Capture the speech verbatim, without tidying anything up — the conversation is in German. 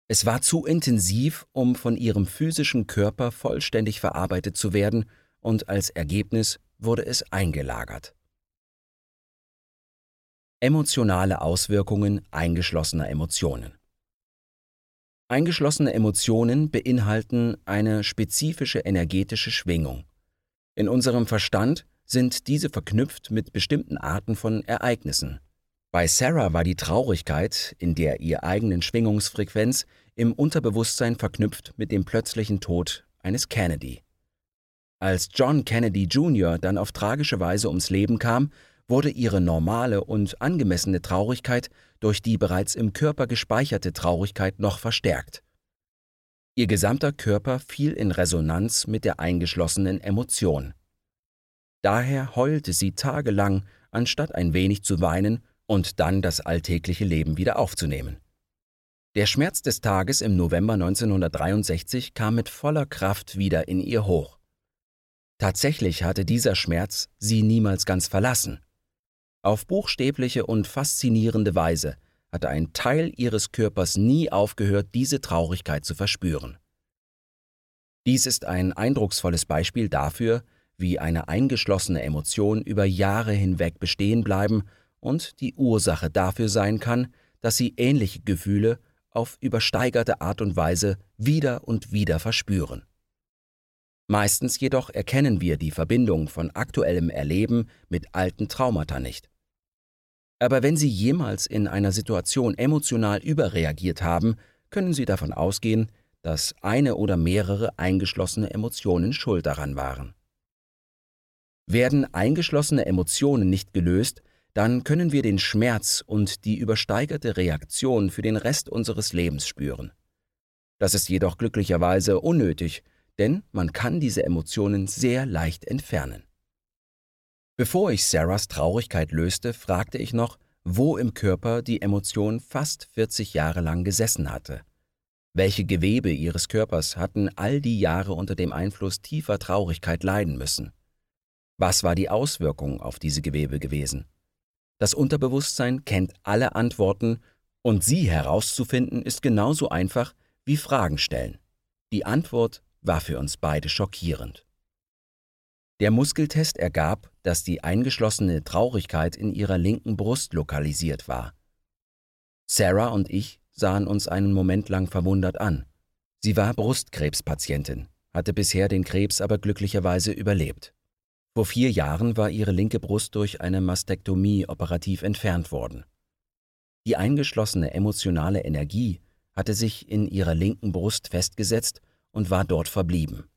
Es war zu intensiv, um von ihrem physischen Körper vollständig verarbeitet zu werden, und als Ergebnis wurde es eingelagert. Emotionale Auswirkungen eingeschlossener Emotionen. Eingeschlossene Emotionen beinhalten eine spezifische energetische Schwingung. In unserem Verstand sind diese verknüpft mit bestimmten Arten von Ereignissen. Bei Sarah war die Traurigkeit, in der ihr eigenen Schwingungsfrequenz, im Unterbewusstsein verknüpft mit dem plötzlichen Tod eines Kennedy. Als John Kennedy Junior dann auf tragische Weise ums Leben kam, wurde ihre normale und angemessene Traurigkeit durch die bereits im Körper gespeicherte Traurigkeit noch verstärkt. Ihr gesamter Körper fiel in Resonanz mit der eingeschlossenen Emotion. Daher heulte sie tagelang, anstatt ein wenig zu weinen und dann das alltägliche Leben wieder aufzunehmen. Der Schmerz des Tages im November neunzehnhundertdreiundsechzig kam mit voller Kraft wieder in ihr hoch. Tatsächlich hatte dieser Schmerz sie niemals ganz verlassen. Auf buchstäbliche und faszinierende Weise hatte ein Teil ihres Körpers nie aufgehört, diese Traurigkeit zu verspüren. Dies ist ein eindrucksvolles Beispiel dafür, wie eine eingeschlossene Emotion über Jahre hinweg bestehen bleiben und die Ursache dafür sein kann, dass sie ähnliche Gefühle auf übersteigerte Art und Weise wieder und wieder verspüren. Meistens jedoch erkennen wir die Verbindung von aktuellem Erleben mit alten Traumata nicht. Aber wenn Sie jemals in einer Situation emotional überreagiert haben, können Sie davon ausgehen, dass eine oder mehrere eingeschlossene Emotionen schuld daran waren. Werden eingeschlossene Emotionen nicht gelöst, dann können wir den Schmerz und die übersteigerte Reaktion für den Rest unseres Lebens spüren. Das ist jedoch glücklicherweise unnötig, denn man kann diese Emotionen sehr leicht entfernen. Bevor ich Sarahs Traurigkeit löste, fragte ich noch, wo im Körper die Emotion fast vierzig Jahre lang gesessen hatte. Welche Gewebe ihres Körpers hatten all die Jahre unter dem Einfluss tiefer Traurigkeit leiden müssen? Was war die Auswirkung auf diese Gewebe gewesen? Das Unterbewusstsein kennt alle Antworten und sie herauszufinden ist genauso einfach wie Fragen stellen. Die Antwort war für uns beide schockierend. Der Muskeltest ergab, dass die eingeschlossene Traurigkeit in ihrer linken Brust lokalisiert war. Sarah und ich sahen uns einen Moment lang verwundert an. Sie war Brustkrebspatientin, hatte bisher den Krebs aber glücklicherweise überlebt. Vor vier Jahren war ihre linke Brust durch eine Mastektomie operativ entfernt worden. Die eingeschlossene emotionale Energie hatte sich in ihrer linken Brust festgesetzt und war dort verblieben.